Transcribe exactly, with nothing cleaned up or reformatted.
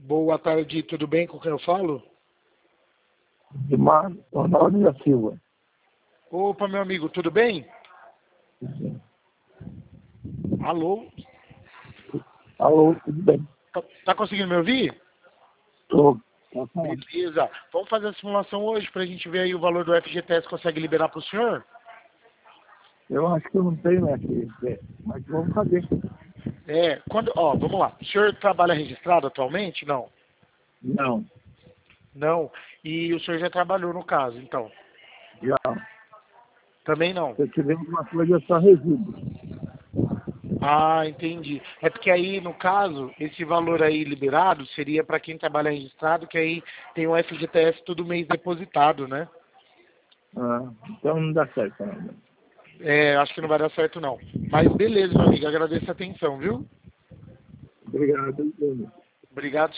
Boa tarde, tudo bem? Com quem eu falo? Dimar Ronaldo da Silva. Opa, meu amigo, tudo bem? Sim. Alô? Alô, tudo bem? Tá, tá conseguindo me ouvir? Tô. Tá falando. Beleza. Vamos fazer a simulação hoje pra gente ver aí o valor do F G T S consegue liberar pro senhor? Eu acho que eu não tenho, né, aqui, é, mas vamos fazer. É, quando, ó, vamos lá. O senhor trabalha registrado atualmente? Não. Não, Não. E o senhor já trabalhou no caso, então? já. Também não. Se eu tiver alguma coisa, só resíduo. Ah, entendi. É porque aí, no caso, esse valor aí liberado seria para quem trabalha registrado, que aí tem o F G T S todo mês depositado, né? Ah, então não dá certo, não. É, acho que não vai dar certo não. Mas beleza, meu amigo, agradeço a atenção, viu? Obrigado. Obrigado.